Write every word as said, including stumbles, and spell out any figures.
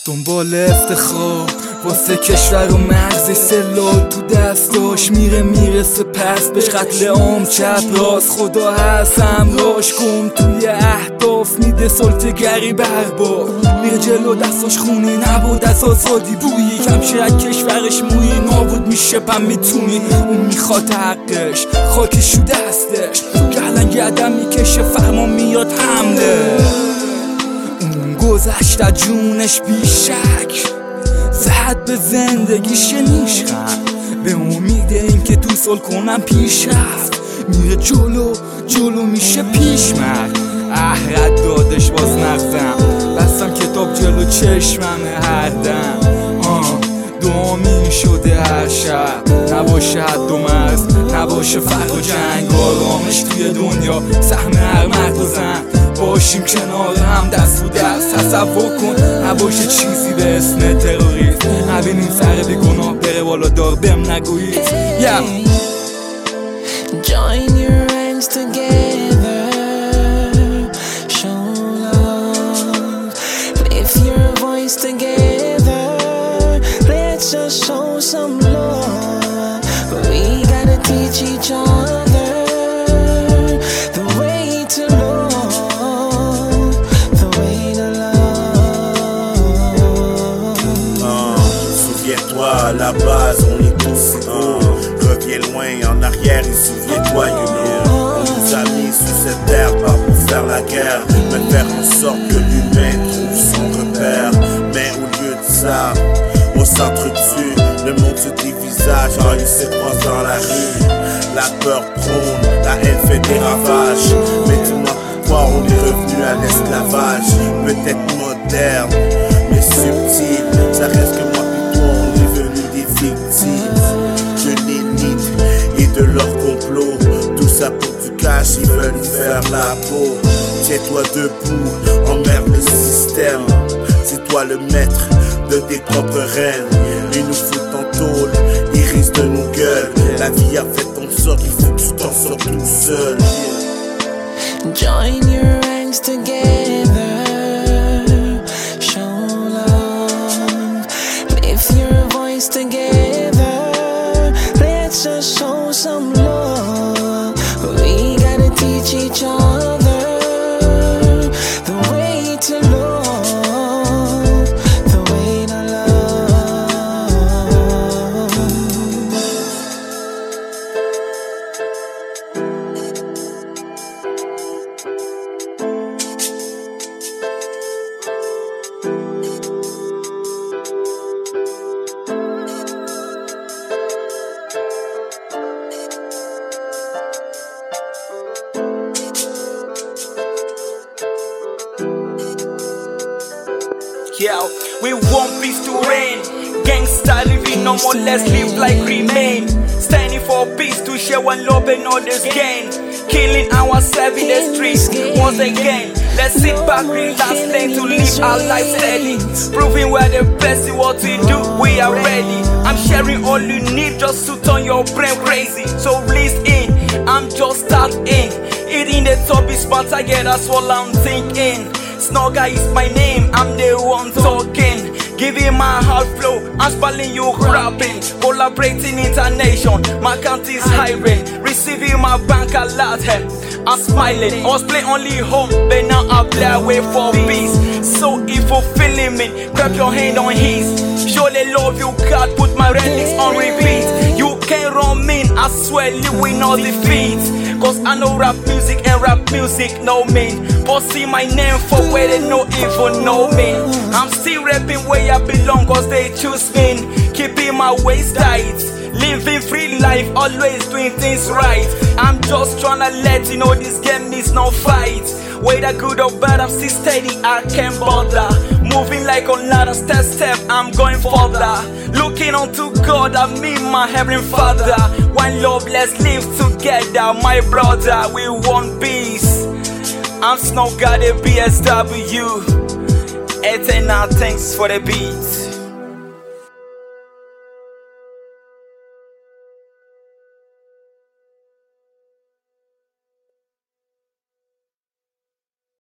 دنبال افتخار واسه کشور و مغزی سلول تو دستاش میره میرسه پس بهش قتل عام چپ راست خدا هست همراش کن توی اهداف میده سلطه‌گری بربار میره جلو دستاش خونی نبود از آزادی بویی کمشه از کشورش مویی نابود میشه پم میتونی اون میخواد حقش خاکشو دستش گلن گردن میکشه فرمان میاد حمله اون گذشته جونش بیشک زد به زندگیش نیشخم به امید این که تو سال کنم پیش رفت میره جلو جلو میشه پیش مرد احرد دادش باز نفتم بستم کتاب جلو چشمم هر دم دامی شده هر شب نباشه حد و مرز نباشه فرق و جنگ آرامش توی دنیا سهم هر مرد و زن باشیم کنار هم دست و دست تصور کن نباشه چیزی به اسم تروریست نبینیم سر بی گناه بره والا دار بهم نگویید yeah. Join your hands together, show love, lift your voice together, let's just show some love. We gotta teach each other the way to love, the way to love. uh, Souviens-toi, à la base, on est tous égaux. Reviens loin, en arrière, et souviens-toi, Yumir. On nous a mis sous cette terre, pas pour faire la guerre, mais faire en sorte que l'humain trouve son repère. Mais au lieu de ça, on s'entretue, le monde se dévisage, oh, il se passe dans la rue. La peur prône, la haine fait des ravages. Mais dis-moi pourquoi on est revenu à l'esclavage. Peut-être moderne, mais subtil. Ça reste que moi puis toi, on est venu des victimes de l'élite et de leur complot. Tout ça pour du cash, ils veulent nous faire la peau. Tiens-toi debout, emmerde le système. C'est toi le maître de tes propres rênes. Ils nous foutent en tôle, ils risquent de nos gueules. La vie a fait ton sort, il faut que tu t'en sors tout seul. Join your hands together, show love, lift your voice together, let's just show some love. We gotta teach each other the way to love, the way to love. Yeah, we want peace to reign. Gangsta living no more, let's live like remain. Standing for peace to share one love and others gain. Killing ourselves in the streets once again. Let's sit back, relax, learn to live our life steady. Proving we're the best in what we do, we are ready. I'm sharing all you need just to turn your brain crazy. So listen, I'm just starting. Eating the top is smart, I get that's all I'm thinking. Snogga is my name, I'm the one talking. Giving my heart flow, I'm spelling you rapping. Collaborating internation, my country is hiring. Receiving my bank a lot, hey, I'm smiling. I was playing only home, but now I play away for peace. So if you're feeling me, grab your hand on his. Show the love you got, put my relics on repeat. You can't run me, I swear you win all defeat. Cause I know rap music and rap music know me. But see my name for where they no even know me. I'm still rapping where I belong cause they choose me. Keeping my waist tight, living free life, always doing things right. I'm just tryna let you know this game needs no fight. Whether good or bad, I'm still steady, I can't bother. Moving like a ladder, step step, I'm going further. Looking unto God, I mean my heavenly Father. One love, let's live together, my brother. We want peace. I'm Snogga, the B S W. Eternal thanks for the beat.